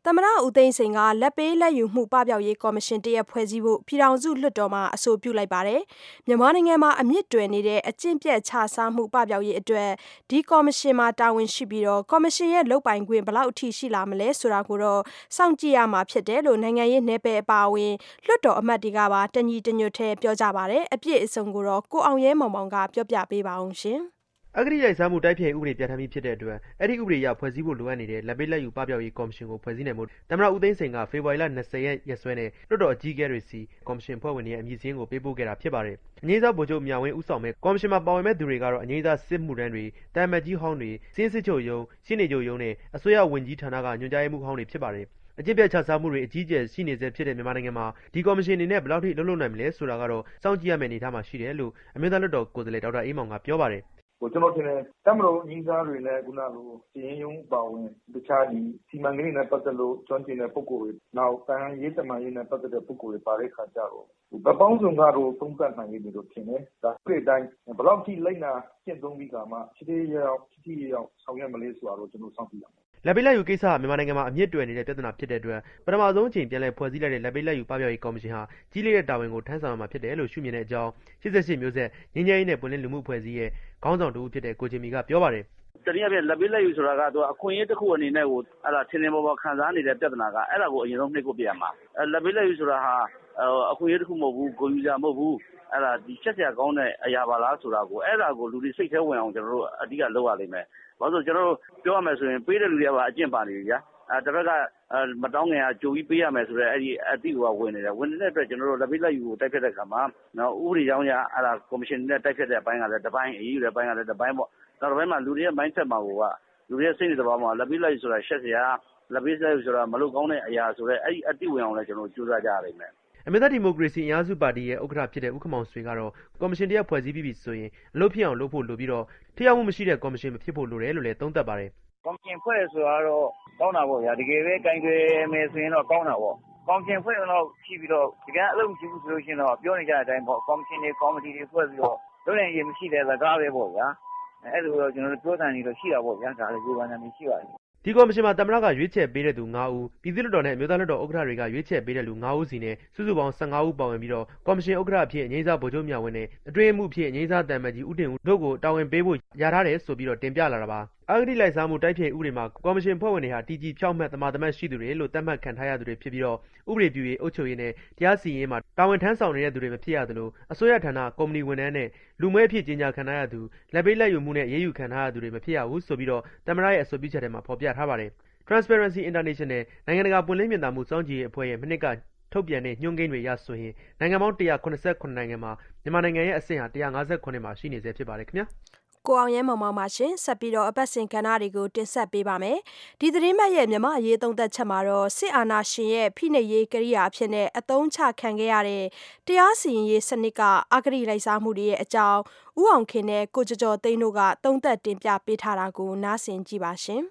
သမ္မတဦးသိန်းစိန်ကလက်ပေးလက်ယူမှုပပျောက်ရေးကော်မရှင်တရက်ဖွဲ့စည်းဖို့ပြည်ထောင်စုလွှတ်တော်မှာအဆိုပြုလိုက်ပါတယ်။မြန်မာနိုင်ငံမှာအမြင့်တွယ်နေတဲ့အကျင့်ပြတ်ခြစားမှုပပျောက်ရေးအတွက်ဒီကော်မရှင်မှာတာဝန်ရှိပြီးတော့ကော်မရှင်ရဲ့လုပ်ပိုင်ခွင့်ဘယ်လောက်အထိရှိလာမလဲဆိုတာကိုတော့စောင့်ကြည့်ရမှာဖြစ်တယ်လို့နိုင်ငံရေးနယ်ပယ်အပါအဝင်လွှတ်တော်အမတ်တွေကပါတညီတညွတ်ထဲပြောကြပါတယ်။အပြည့်အစုံကိုတော့ကိုအောင်ရဲမောင်မောင်ကပြောပြပေးပါအောင်ရှင်။အဂတိလိုက်စားမှုတိုက်ဖျက်ရေးဥပဒေပြဋ္ဌာန်းပြီးဖြစ်တဲ့အတွက်အဲ့ဒီဥပဒေအရဖွဲ့စည်းဖို့လိုအပ်နေတဲ့လက်ပေးလက်ယူပပျောက်ရေးကော်မရှင်ကိုဖွဲ့စည်းနိုင်မှုသမ္မတဦးသိန်းစိန်ကဖေဖော်ဝါရီလ၂၀ရက်ရက်စွဲနဲ့လွှတ်တော်အကြီးအကဲတွေစီကော်မရှင်ဖွဲ့ဝင်တွေရဲ့အမည်စာရင်းကိုပေးပို့ခဲ့တာဖြစ်ပါတယ်။အငြိမ်းစားဗိုလ်ချုပ်မြဝင်းဦးဆောင်မဲ့ကော်မရှင်မှာပါဝင်မဲ့သူတွေကတော့အငြိမ်းစားစစ်မှုထမ်းတွေတာမတ်ကြီးဟောင်းတွေစင်းစစ်ချုပ်ရုံးရှင်းနေချုပ်ရုံးနဲ့အစိုးရဝန်ကြီးဌာနကညွှန်ကြားရေးမှူးဟောင်းတွေဖြစ်ပါတယ်။အကျင့်ပြတ်ခြစားမှုတွေအကြီးအကျယ်ရှိနေစေဖြစ်တဲ့မြန်မာနိုင်ငံမှာဒီကော်မရှင်အနေနဲ့ဘယ်လောက်ထိလှုပ်လှုပ်နိုင်မလဲဆိုတာကတော့စောင့်ကြည့်ရမယ့်အနေအထားမှာရှိတယ်လို့အမျိုးသားလွှတ်တော်ကိုယ်စားလှယ်ဒေါက်တာအေးမောင်ကပြောပါတယ်။ဟိုကျွန်တော်ထင်တယ်တမလို့ညီစားတွေလည်းခုနကစီရင်ရုံးပါဝင်တခြားဒီစီမံကိန်းနဲ့ပတ်သက်လို့ကျွမ်းကျင်တဲ့ပုဂ္ဂိုလ်တွေနောက်တန်ရေးတမန်ရေးနဲ့ပတ်သက်တဲ့ပုဂ္ဂိုလ်တွေပါတဲ့ခါကြတော့ဗပောင်းစုံကတော့သုံးသပ်နိုင်ရည်လို့ထင်တယ်ဒါပြည့်တိုင်းဘယ်လောက်ထိလိုက်နာကျင့်သုံးပြီးကမှချစ်သေးရောက်ချစ်သေးရောက်ဆောင်ရွက်မလဲဆိုတော့ကျွန်တော်စောင့်ကြည့်ရမယ်လက်ပေးလက်ယူကိစ္စဟာမြန်မာနိုင်ငံမှာအမြင့်တွယ်နေတဲ့ပြဿနာဖြစ်တဲ့အတွက်ပထမဆုံးအချိန်ပြန်လည်ဖွဲ့စည်းလိုက်တဲ့လက်ပေးလက်ယူပပျောက်ရေးကော်မရှင်ဟာကြီးလေးတဲ့တာဝန်ကိုထမ်းဆောင်ရမှာဖြစ်တယ်လို့ရှုမြင်တဲ့အကြောင်း၈၈မျိုးဆက်ငြိမ်းချမ်းရေးနဲ့ပွင့်လင်းလူမှုအဖွဲ့အစည်းရဲ့ခေါင်းဆောင်တူဖြစ်တဲ့ကိုချင်းမီကပြောပါတယ်တနည်းအားဖြင့်လက်ပေးလက်ယူဆိုတာကတော့အခွင့်အရေးတစ်ခုအနေနဲ့ကိုအဲ့ဒါထင်ထင်ပေါ်ပေါ်ခံစားနေတဲ့ပြဿနာကအဲ့ဒါကိုအရင်ဆုံးနှိပ်ကိုပြရမှာအဲ့လက်ပေးလက်ယူဆိုတာဟာအခွင့်အရေးတစ်ခုမဟုတ်ဘူးဂုဏ်ယူစရာမဟုတ်ဘူးအဲ့ဒါဒီချက်စရာကောင်းတဲ့အရာပါလားဆိုတာကိုအဲ့ဒါကိုလူတွေစိတ်ထဲဝင်အောင်ကျွန်တော်တို့အဓိကလုပ်ရလိမ့်မယ်ဘာလို့ဆိုကျွန်တော်တို့ပြောရမယ်ဆိုရင်ပေးတဲ့လူတွေကပါအကျင့်ပါနေပြီဗျာအဲတစ်ဖက်ကမတောင်းငင်ကကြိုပြီးပေးရမယ်ဆိုတော့အဲ့ဒီအတိကဝင်နေတယ်ဝင်နေတဲ့အတွက်ကျွန်တော်တို့လက်ပေးလက်ယူကိုတိုက်ဖြတ်တဲ့ခါမှာနော်ဥပဒေကြောင်းရအဲ့ဒါကော်မရှင်နဲ့တိုက်ဖြတ်တဲ့အပိုင်းကလည်းတစ်ပိုင်းအရေးယူတဲ့အပိုင်းကလည်းတစ်ပိုင်းပေါ့နောက်တစ်ပိုင်းမှာလူတွေရဲ့ mindset မှာကလူတွေရဲ့စိတ်နေသဘောမှာလက်ပေးလက်ယူဆိုတာရှက်စရာလက်ပေးလက်ယူဆိုတာမလုပ်ကောင်းတဲ့အရာဆိုတော့အဲ့ဒီအတိဝင်အောင်လည်းကျွန်တော်တို့ကြိုးစားကြရလိမ့်မယ်အမျိုးသားဒီမိုကရေစီအင်အားစုပါတီရဲ့ဥက္ကဋ္ဌဖြစ်တဲ့ဦးခမောင်ဆွေကတော့ကော်မရှင်တရားဖွဲ့စည်းပြီးပြီဆိုရင်အလုပ်ဖြစ်အောင်လုပ်ဖို့လိုပြီးတော့ထိရောက်မှုမရှိတဲ့ကော်မရှင်မဖြစ်ဖို့လိုတယ်လို့လည်းသုံးသပ်ပါတယ်ကော်မရှင်ဖွဲ့ရဆိုတော့ကောင်းတာပေါ့ဗျာတကယ်ပဲကင်တွေမယ်ဆိုရင်တော့ကောင်းတာပေါ့ကော်မရှင်ဖွဲ့ရင်တော့ရှိပြီးတော့တကယ်အလုပ်မရှိဘူးဆိုလို့ရှိရင်တော့ပြောနေကြတဲ့အတိုင်းပေါ့ကော်မရှင်တွေကော်မတီတွေဖွဲ့ပြီးတော့လုပ်ရင်ရင်မရှိတဲ့စကားပဲပေါ့ဗျာအဲ့လိုတော့ကျွန်တော်တို့ပြောတယ်နေတော့ရှိတာပေါ့ဗျာဒါလည်းဒီဘာသာမျိုးရှိပါတယ်ဒီကော်မရှင်မှာသမ္မတကရွေးချယ်ပေးတဲ့သူ၅ဦးပြည်သူ့လွှတ်တော်နဲ့အမျိုးသားလွှတ်တော်ဥက္ကဋ္ဌတွေကရွေးချယ်ပေးတဲ့လူ၅ဦးစီနဲ့စုစုပေါင်း၁၅ဦးပါဝင်ပြီးတော့ကော်မရှင်ဥက္ကဋ္ဌအဖြစ်အငြိမ်းစားဗိုလ်ချုပ်မြဝင်းနဲ့အတွင်းမှုအဖြစ်အငြိမ်းစားတန်မတ်ကြီးဦးတင်ဦးတို့ကိုတာဝန်ပေးဖို့ရထားတယ်ဆိုပြီးတော့တင်ပြလာတာပါအဂတိလိုက်စားမှုတိုက်ဖျက်ဥပဒေမှာကော်မရှင်ဖွဲ့ဝင်တွေဟာတီကြီးဖြောက်မှတ်သမာသမတ်ရှိသူတွေလို့သတ်မှတ်ခံထားရသူတွေဖြစ်ပြီးတော့ဥပဒေပြုရေးအုပ်ချုပ်ရေးနဲ့တရားစီရင်ရေးမှာတာဝန်ထမ်းဆောင်နေတဲ့သူတွေမဖြစ်ရသလိုအစိုးရဌာနကုမ္ပဏီဝန်ထမ်းနဲ့လူမွဲအဖြစ်ကြီးညာခံထားရသူလက်ပေးလက်ယူမှုနဲ့ရေးယူခံထားရသူတွေမဖြစ်ရဘူးဆိုပြီးတော့သမ္မတရဲ့အဆိုပြုချက်ထဲမှာဖော်ပြထားပါတယ်Transparency International နိုင်ငံတကာပွင့်လင်းမြင်သာမှုစောင့်ကြည့်ရေးအဖွဲ့ရဲ့မနှစ်ကထုတ်ပြန်တဲ့ညွှန်းကိန်းတွေရဆိုရင်နိုင်ငံပေါင်း၁၇၇နိုင်ငံမှာမြန်မာနိုင်ငံရဲ့အဆင့်ဟာ၁၅၇မှာရှိနေဆဲဖြစ်ပါတယ်ခင်ဗျာကိုအောင်ရဲမောင်မောင်ပါရှင်ဆက်ပြီးတော့အပတ်စဉ်ကဏ္ဍတွေကိုတင်ဆက်ပေးပါမယ်ဒီသတင်းမှတ်ရဲ့မြန်မာအရေးသုံးသက်ချက်မှာတော့စစ်အာဏာရှင်ရဲ့ဖိနှိပ်ရေးကိရိယာအဖြစ်နဲ့အသုံးချခံခဲ့ရတဲ့တရားစီရင်ရေးစနစ်ကအဂတိလိုက်စားမှုတွေရဲ့အကြောင်းဦးအောင်ခင်နဲ့ကိုကျော်ကျော်သိန်းတို့ကသုံးသက်တင်ပြပေးထားတာကိုနားဆင်ကြည့်ပါရှင်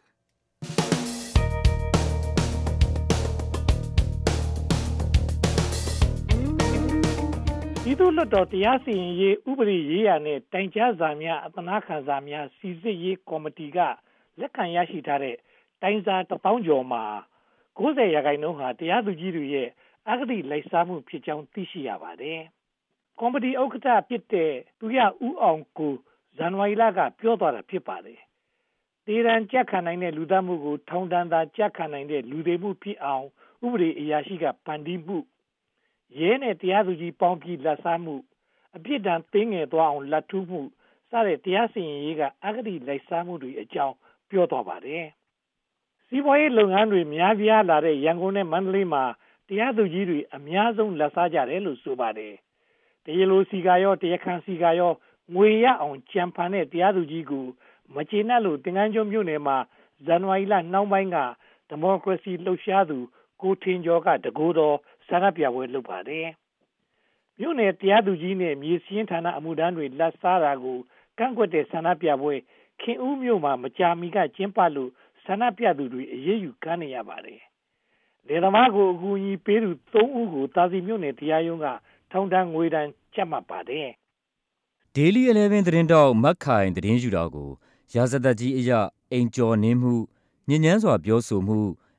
ပြည်သူ့လွှတ်တော်တရားစီရင်ရေးဥပဒေရေးရာနဲ့တိုင်ကြားစာများအသနာခံစာများစီစစ်ရေးကော်မတီကလက်ခံရရှိထားတဲ့တိုင်စာတစ်သောင်းကျော်မှာ၉၀ရာခိုင်နှုန်းဟာတရားသူကြီးတွေရဲ့အဂတိလိုက်စားမှုဖြစ်ကြောင်းသိရှိရပါတယ်။ကော်မတီဥက္ကဋ္ဌဖြစ်တဲ့သူရဦးအောင်ကိုဇန်နဝါရီလကပြောသွားတာဖြစ်ပါတယ်။ဒေရန်ကြက်ခံနိုင်တဲ့လူသားမှုကိုထောင်ဒဏ်သာကြက်ခံနိုင်တဲ့လူတွေမှုဖြစ်အောင်ဥပဒေအရာရှိကဖန်တီးမှုရဲနဲ့တရားသူကြီးပေါင်းပြီးလက်စားမှုအပြစ်ဒဏ်သိငယ်သွားအောင်လက်ထူးမှုစတဲ့တရားစီရင်ရေးကအဂတိလိုက်စားမှုတွေအကြောင်းပြောသွားပါတယ်။စီးပွားရေးလုပ်ငန်းတွေများပြားလာတဲ့ရန်ကုန်နဲ့မန္တလေးမှာတရားသူကြီးတွေအများဆုံးလက်စားကြတယ်လို့ဆိုပါတယ်။တရားလိုစီကရောတရားခံစီကရောငွေရအောင်ကြံဖန်တဲ့တရားသူကြီးကိုမကျေနပ်လို့တင်ငန်းကျွန်းမြို့နယ်မှာဇန်နဝါရီလနှောင်းပိုင်းကဒီမိုကရေစီလှုပ်ရှားသူကိုထင်ကျော်ကတကူတော်ဆန္ဒပြပွဲလုပ်ပါတယ်။မြို့နယ်တရားသူကြီးနဲ့မြေစည်းဌာနအမှုထမ်းတွေလက်စားတာကိုကန့်ကွက်တဲ့ဆန္ဒပြပွဲခင်ဦးမြို့မှာမကြာမီကကျင်းပလို့ဆန္ဒပြသူတွေအရေးယူခံနေရပါတယ်။လေသမားကိုအကူအညီပေးသူ၃ဦးကိုတာစီမြို့နယ်တရားရုံးကထောင်ဒဏ်ငွေဒဏ်ချမှတ်ပါတယ်။ Daily အလယ်ဗင်းသတင်းတောက်မက်ခိုင်သတင်းယူတာကိုရာဇသက်ကြီးအရအိမ်ကျော်နင်းမှုညဉ့်ညမ်းစွာပြောဆိုမှု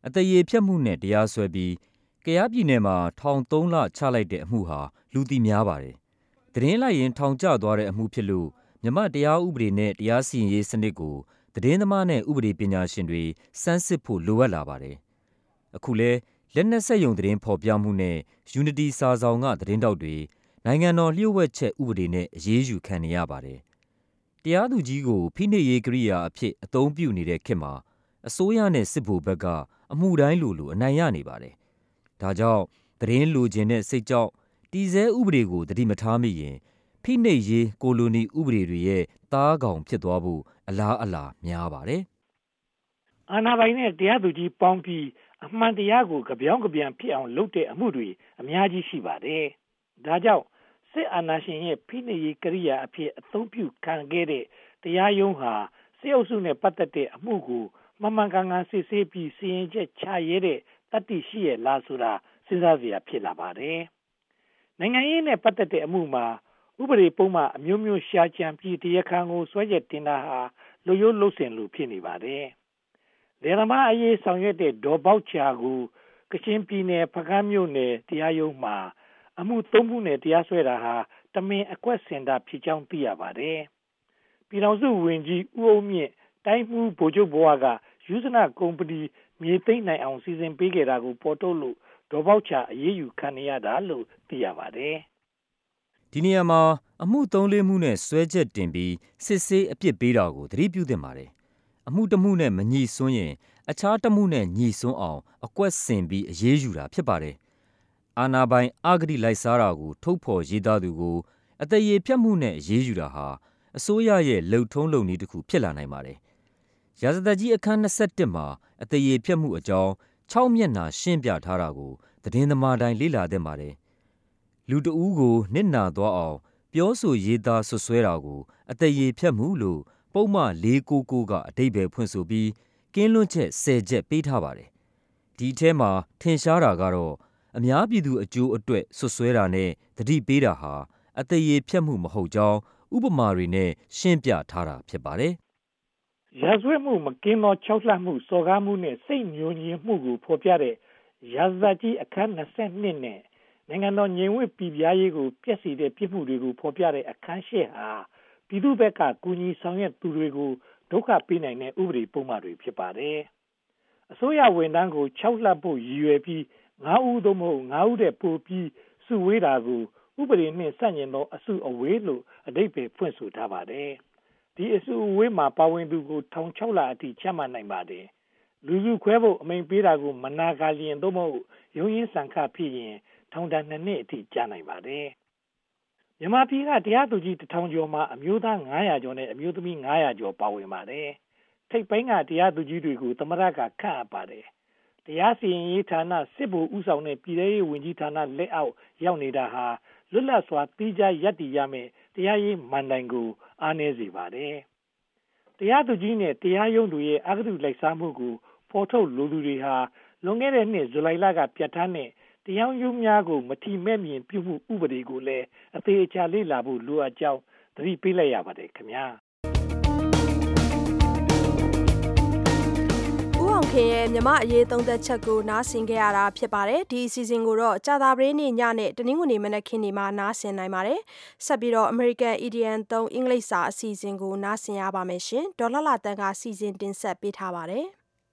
အသက်ရည်ဖျက်မှုနဲ့တရားစွဲပြီးကယားပြည်နယ်မှာထောင်သုံးလချလိုက်တဲ့အမှုဟာလူသိများပါတယ်။သတင်းလိုက်ရင်ထောင်ကျသွားတဲ့အမှုဖြစ်လို့မြန်မာတရားဥပဒေနဲ့တရားစီရင်ရေးစနစ်ကိုသတင်းသမားနဲ့ဥပဒေပညာရှင်တွေစမ်းစစ်ဖို့လိုအပ်လာပါတယ်။အခုလဲလက်နက်ဆက်ယုံသတင်းဖော်ပြမှုနဲ့ Unity စာဆောင်ကသတင်းတောက်တွေနိုင်ငံတော်လျှို့ဝှက်ချက်ဥပဒေနဲ့အရေးယူခံနေရပါတယ်။တရားသူကြီးကိုဖိနှိပ်ရေးကိရိယာအဖြစ်အသုံးပြုနေတဲ့ခေတ်မှာအစိုးရနဲ့စစ်ဗိုလ်ဘက်ကအမှုတိုင်းလိုလိုအနိုင်ရနေပါတယ်။ဒါကြောင့်သတင်းလိုချင်တဲ့စိတ်ကြောင့်တည်ဆဲဥပဒေကိုသတိမထားမိရင်ဖိနှိပ်ရေးကိုလိုနီဥပဒေတွေရဲ့သားကောင်ဖြစ်သွားဖို့အလားအလာများပါတယ်။အာဏာပိုင်နဲ့တရားသူကြီးပေါင်းပြီးအမှန်တရားကိုကြပြောင်းကြပြန်ဖြစ်အောင်လုပ်တဲ့အမှုတွေအများကြီးရှိပါတယ်။ဒါကြောင့်စစ်အာဏာရှင်ရဲ့ဖိနှိပ်ရေးကိရိယာအဖြစ်အသုံးပြုခံခဲ့တဲ့တရားရုံးဟာစစ်အုပ်စုနဲ့ပတ်သက်တဲ့အမှုကိုမှန်မှန်ကန်ကန်စစ်ဆေးပြီးစီရင်ချက်ချရဲတဲ့တတ်သိရှိရလားဆိုတာစဉ်းစားစရာဖြစ်လာပါတယ်။နိုင်ငံရေးနဲ့ပတ်သက်တဲ့အမှုမှာဥပဒေပုံမှန်အမျိုးမျိုးရှာကြံပြီးတရားခံကိုဆွဲချက်တင်တာဟာလူရိုးလုဆင်လူဖြစ်နေပါတယ်။ဒေသမားအရေးဆောင်ရွက်တဲ့ဒေါ်ပေါချာကိုကချင်ပြည်နယ်ဖကန်းမြို့နယ်တရားရုံးမှာအမှုသုံးမှုနဲ့တရားစွဲတာဟာတမင်အကွက်စင်တာဖြစ်ကြောင်းသိရပါတယ်။ပြည်ထောင်စုဝန်ကြီးဦးအုံးမြင့်တိုင်းမှုဗိုလ်ချုပ်ဘဝကယူဇနာကုမ္ပဏီမြေသိမ်းနိုင်အောင်စီစဉ်ပေးခဲ့တာကိုပေါ်ထုတ်လို့ဒေါ်ပေါချာအရေးယူခံရတာလို့သိရပါတယ်။ဒီနေရာမှာအမှုသုံးလေးမှုနဲ့စွဲချက်တင်ပြီးစစ်ဆေးအပြစ်ပေးတာကိုသတိပြုသင့်ပါတယ်။အမှုတစ်မှုနဲ့မညီစွန်းရင်အခြားတစ်မှုနဲ့ညီစွန်းအောင်အကွက်ဆင်ပြီးအရေးယူတာဖြစ်ပါတယ်။အာဏာပိုင်အဂတိလိုက်စားတာကိုထုတ်ဖော်ရေးသားသူကိုအသက်ရည်ဖျက်မှုနဲ့အရေးယူတာဟာအစိုးရရဲ့လှုပ်ထုံးလုပ်နည်းတစ်ခုဖြစ်လာနိုင်ပါတယ်။ရာဇသတ်ကြီးအခန်း၂၁မှာအသက်ရည်ဖျက်မှုအကြောင်း၆မျက်နှာရှင်းပြထားတာကိုသတင်းသမားတိုင်းလေ့လာသင့်ပါတယ်။လူတဦးကိုနစ်နာသွားအောင်ပြောဆိုရေးသားဆွဆွဲတာကိုအသက်ရည်ဖျက်မှုလို့ပုံမှန်၄၉၉ကအဓိပ္ပာယ်ဖွင့်ဆိုပြီးကင်းလွတ်ချက်၁၀ချက်ပေးထားပါတယ်။ဒီအထဲမှာထင်ရှားတာကတော့အများပြည်သူအကျိုးအတွက်ဆွဆွဲတာနဲ့သတိပေးတာဟာအသက်ရည်ဖျက်မှုမဟုတ်ကြောင်းဥပမာတွေနဲ့ရှင်းပြထားတာဖြစ်ပါတယ်။ရာဇဝတ်မှုမကင်းသောခြောက်လှန့်မှုစော်ကားမှုနဲ့စိတ်ညှိုးညင်မှုကိုဖော်ပြတဲ့ရာဇသတ်ကြီးအခန်း၂၂နဲ့နိုင်ငံတော်ငြိမ်ဝှက်ပြည်ပြားရေးကိုပြည့်စည်တဲ့ပြစ်မှုတွေကိုဖော်ပြတဲ့အခန်း၈ဟာပြည်သူ့ဘက်ကကူညီဆောင်ရွက်သူတွေကိုဒုက္ခပေးနိုင်တဲ့ဥပဒေပုံမှန်တွေဖြစ်ပါတယ်။အစိုးရဝန်ထမ်းကိုခြောက်လှန့်ဖို့ရည်ရွယ်ပြီးငါးဦးသို့မဟုတ်ငါးဦးတဲ့ပိုပြီးစုဝေးတာကိုဥပဒေနှင့်ဆန့်ကျင်သောအစုအဝေးလို့အဓိပ္ပာယ်ဖွင့်ဆိုထားပါတယ်။ဒီအစုအဝေးမှာပါဝင်သူကိုထောင်၆လအထိချမှတ်နိုင်ပါတယ်။လူစုခွဲဖို့အမိန့်ပေးတာကိုမနာခံလျင်သို့မဟုတ်ရုံးရင်းဆန်ခတ်ဖြစ်ရင်ထောင်ဒဏ်နှစ်နှစ်အထိကျနိုင်ပါတယ်။မြန်မာပြည်ကတရားသူကြီးတစ်ထောင်ကျော်မှာအမျိုးသား၅ရာကျော်နဲ့အမျိုးသမီး၅ရာကျော်ပါဝင်ပါတယ်။ထိပ်ပိုင်းကတရားသူကြီးတွေကိုသမ္မတကခန့်အပ်ပါတယ်။တရားစီရင်ရေးဌာနစစ်ဗိုလ်ဦးဆောင်တဲ့ပြည်ထောင်ရေးဝန်ကြီးဌာနလက်အောက်ရောက်နေတာဟာလွတ်လပ်စွာတိကျရပ်တည်ရမယ်တရားရေးမန်တိုင်ကိုအားနည်းစေပါတယ်။တရားသူကြီးနဲ့တရားရုံးတွေရဲ့အဂတိလိုက်စားမှုကိုဖော်ထုတ်လိုသူတွေဟာလွန်ခဲ့တဲ့နှစ်ဇူလိုင်လကပြဋ္ဌာန်းတဲ့တရားရုံးများကိုမထီမဲ့မြင်ပြုမှုဥပဒေကိုလည်းအသေးအချာလေ့လာဖို့လိုအပ်ကြောင်းသတိပေးလိုက်ရပါတယ်ခင်ဗျာ။ဦးအောင်ခင်ရဲ့မြမအရေးသုံးသက်ချက်ကိုနားဆင်ခဲ့ရတာဖြစ်ပါတယ်ဒီအစီအစဉ်ကိုတော့ကြာသပတေးနေ့ညနဲ့တနင်္ဂနွေနေ့မနက်ခင်းဒီမှာနားဆင်နိုင်ပါတယ်ဆက်ပြီးတော့ American Idiom သုံးအင်္ဂလိပ်စာအစီအစဉ်ကိုနားဆင်ရပါမယ်ရှင်ဒေါ်လာလာတန်ကစီစဉ်တင်ဆက်ပေးထားပါတယ်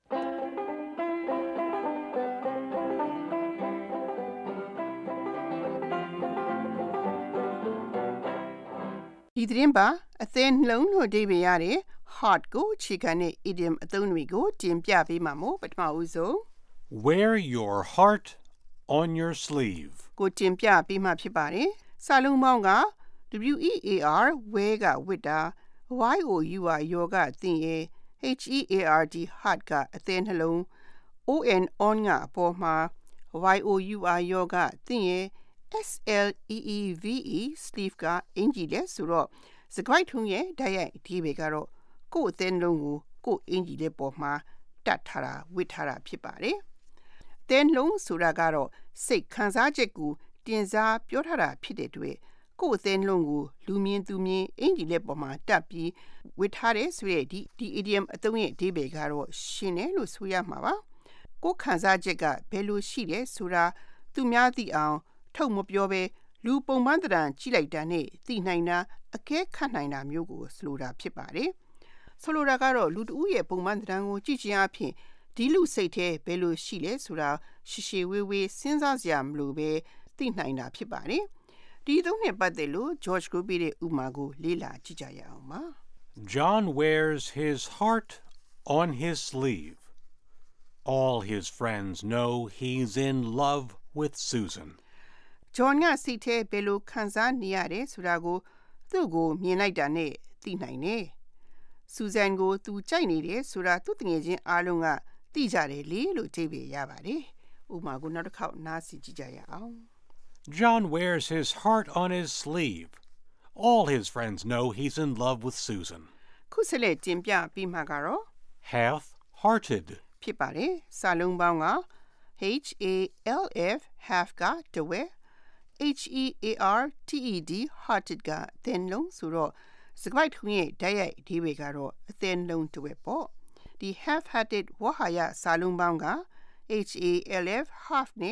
ဒီသတင်းပါအသင်းလုံးလို့အဓိပ္ပာယ်ရတဲ့ hot ကိုအခြေခံတဲ့ idiom အသုံးတွေကိုတင်ပြပေးမှာမို့ပထမဦးဆုံး Wear your heart on your sleeve ကိုတင်ပြပေးမှာဖြစ်ပါတယ်စာလုံးပေါင်းက W E A R wear ကဝတ်တာ Y O U R ယောကသင်ရဲ့ H E A R T heart ကအသင်းနှလုံး O N on ကအပေါ်မှာ Y O U R ယောကသင်ရဲ့S L E E V E sleeve ကအင်ကြီးလဲဆိုတော့စကွိုက်ထုံးရဲ့ဓာတ်ရိုက်အဓိပ္ပာယ်ကတော့ကိုယ်အသင်းလုံးကိုကိုယ်အင်ကြီးလဲပေါ်မှာတတ်ထားတာဝစ်ထားတာဖြစ်ပါတယ်။အသင်းလုံးဆိုတာကတော့စိတ်ခံစားချက်ကိုတင်စားပြောထားတာဖြစ်တဲ့အတွက်ကိုယ်အသင်းလုံးကိုလူမြင်သူမြင်အင်ကြီးလဲပေါ်မှာတတ်ပြီးဝစ်ထားတဲ့ဆိုတဲ့ဒီဒီ idiom အသုံးရဲ့အဓိပ္ပာယ်ကတော့ရှင်းတယ်လို့ဆိုရမှာပါ။ကိုယ်ခံစားချက်ကဘယ်လိုရှိတယ်ဆိုတာသူများသိအောင်ထုတ်မပြောဘဲလူပုံမှန်တရံကြည့်လိုက်တာနဲ့သိနိုင်တာအကဲခတ်နိုင်တာမျိုးကိုဆိုလိုတာဖြစ်ပါတယ်ဆိုလိုတာကတော့လူတဦးရဲ့ပုံမှန်တရံကိုကြည့်ခြင်းအပြင်ဒီလူစိတ်ထဲဘယ်လိုရှိလဲဆိုတာရှည်ရှည်ဝေးဝေးစဉ်းစားစရာမလိုပဲသိနိုင်တာဖြစ်ပါတယ်ဒီသုံးနဲ့ပတ်သက်လို့ George ကိုပြတဲ့ဥပမာကိုလေ့လာကြည့်ကြရအောင်ပါ John wears his heart on his sleeve. All his friends know he's in love with Susan. John ကစိတ်ထဲဘယ်လိုခံစားနေရတယ်ဆိုတာကိုသူ့ကိုမြင်လိုက်တာနဲ့သိနိုင်တယ်။ Susan ကိုသူကြိုက်နေတယ်ဆိုတာသူ့တငယ်ချင်းအားလုံးကသိကြတယ်လေလို့ကြည့်ပြရပါတယ်။ဥပမာကိုနောက်တစ်ခေါက်နားဆင်ကြည့်ကြရအောင် John wears his heart on his sleeve. All his friends know he's in love with Susan. ခုဆက်လက်တင်ပြပြီးမှကတော့ Half-hearted. ဖြစ်ပါတယ်။စာလုံးပေါင်းက H A L F half ကတဝက် H E A R T E D hearted ကအသင်းလုံးဆိုတော့စကားပိုက်ထုံးရဲ့ဓာတ်ရိုက်အဓိပ္ပာယ်ကတော့အသင်းလုံးတဝက်ပေါ့ဒီ half-hearted ဝါဟာရစာလုံးပေါင်းက H A L F half နဲ့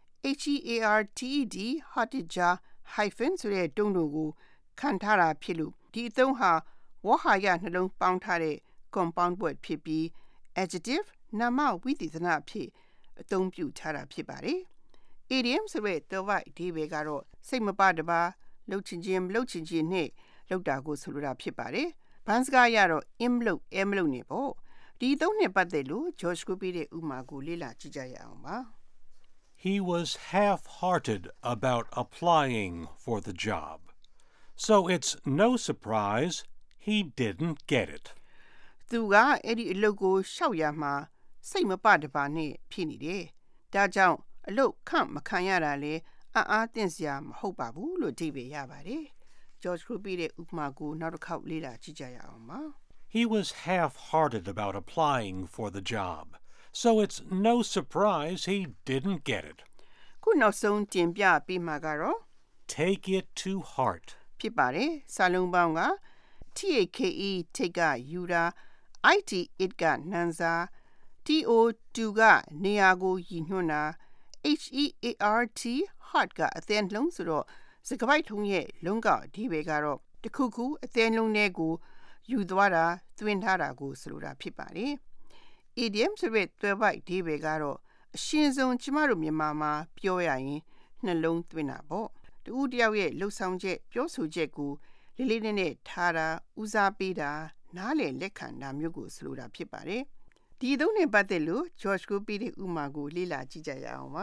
H E A R T E D hearted ကြား hyphen ဆိုတဲ့တုံးတို့ကိုခံထားတာဖြစ်လို့ဒီအသုံးဟာဝါဟာရနှလုံးပေါင်းထားတဲ့ compound word ဖြစ်ပြီး adjective နာမဝိသေသနဖြစ်အသုံးပြုထားတာဖြစ်ပါတယ်။ idiom ဆိုတဲ့သွယ်ဝိုက်အဓိပ္ပာယ်ကတော့စိတ်မပတပါလှုပ်ချင်ခြင်းမလှုပ်ချင်ခြင်းနဲ့လှုပ်တာကိုဆိုလိုတာဖြစ်ပါတယ်။ဘန်းစကားရတော့ im လှုပ် em လှုပ်နေပေါ့။ဒီသုံးနဲ့ပတ်သက်လို့ George ကိုပြတဲ့ဥပမာကိုလေ့လာကြည့်ကြရအောင်ပါ။ He was half-hearted about applying for the job. So it's no surprise he didn't get it. သူကအဲ့ဒီအလုပ်ကိုရှောက်ရမှာစိတ်မပတပါနဲ့ဖြစ်နေတယ်။ဒါကြောင့်အလုပ်ခန့်မခံရတာလေအံ့အားသင့်စရာမဟုတ်ပါဘူးလို့အဓိပ္ပာယ်ရပါတယ်။ George ကိုပြတဲ့ဥပမာကိုနောက်တစ်ခေါက်လေ့လာကြည့်ကြရအောင်ပါ။ He was half-hearted about applying for the job. So it's no surprise he didn't get it. ခုနောက်ဆုံးတင်ပြပေးမှာကတော့ Take it to heart. ဖြစ်ပါတယ်။စာလုံးပေါင်းက T A K E take ကယူတာ I T it ကနန်းစာ T O တူကနေရာကိုရည်ညွှန်းတာ H E A R T heart ကအသင်းလုံးဆိုတော့စကားပိုက်ထုံးရဲ့လုံးကောက်အဓိပ္ပာယ်ကတော့တခုခုအသင်းလုံးထဲကိုယူသွားတာသွင်းထားတာကိုဆိုလိုတာဖြစ်ပါတယ်။ idiom ဆိုတဲ့သွယ်ဝိုက်အဓိပ္ပာယ်ကတော့အရှင်းဆုံးကျမတို့မြန်မာမှာပြောရရင်နှလုံးသွင်းတာပေါ့။တူတယောက်ရဲ့လှုပ်ဆောင်ချက်ပြောဆိုချက်ကိုလေးလေးနက်နက်ထားတာဦးစားပေးတာနားလည်လက်ခံတာမျိုးကိုဆိုလိုတာဖြစ်ပါတယ်။ဒီသုံးနဲ့ပတ်သက်လို့ George ကိုပြတဲ့ဥပမာကိုလေ့လာကြည့်ကြရအောင်ပါ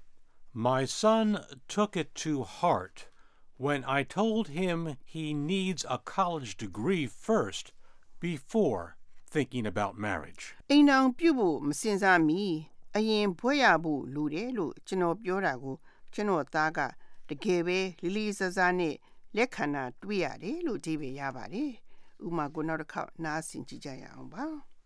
My son took it to heart when I told him he needs a college degree first before thinking about marriage. အိမ်အောင်ပြုဖို့မစင်စားမီအရင်ဘွဲ့ရဖို့လိုတယ်လို့ကျွန်တော်ပြောတာကိုကျွန်တော်သားကတကယ်ပဲလေးလေးစားစားနဲ့လက်ခံတာတွေ့ရတယ်လို့အဓိပ္ပာယ်ရပါတယ်။ဥပမာကိုနောက်တစ်ခေါက်နားဆင်ကြည့်ကြရအောင်ပါ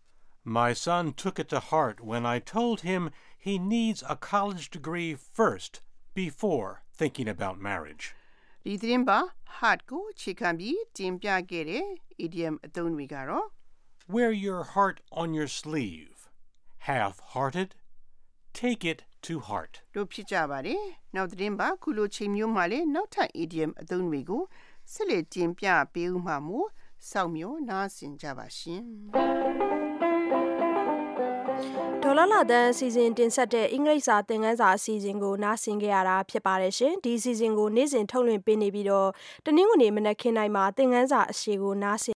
My son took it to heart when I told him he needs a college degree first before thinking about marriage. ဒီသတင်းပါ heart ကိုအခြေခံပြီးတင်ပြခဲ့တဲ့ idiom အသုံးတွေကတော့ Wear your heart on your sleeve. Half-hearted. Take it to heart. တို့ဖြစ်ကြပါတယ်။နောက်သတင်းပါခုလိုချိန်မျိုးမှလည်းနောက်ထပ် idiom အသုံးတွေကိုဆက်လက်တင်ပြပေးဦးမှာမို့စောင့်မျှော်နားဆင်ကြပါရှင်။ဒေါ်လာလာတန်းအစီအစဉ်တင်ဆက်တဲ့အင်္ဂလိပ်စာသင်ခန်းစာအစီအစဉ်ကိုနားဆင်ကြရတာဖြစ်ပါတယ်ရှင်ဒီအစီအစဉ်ကိုနေ့စဉ်ထုတ်လွှင့်ပေးနေပြီးတော့တနင်္ဂနွေမနက်ခင်းတိုင်းမှာသင်ခန်းစာအစီအစဉ်ကိုနားဆင်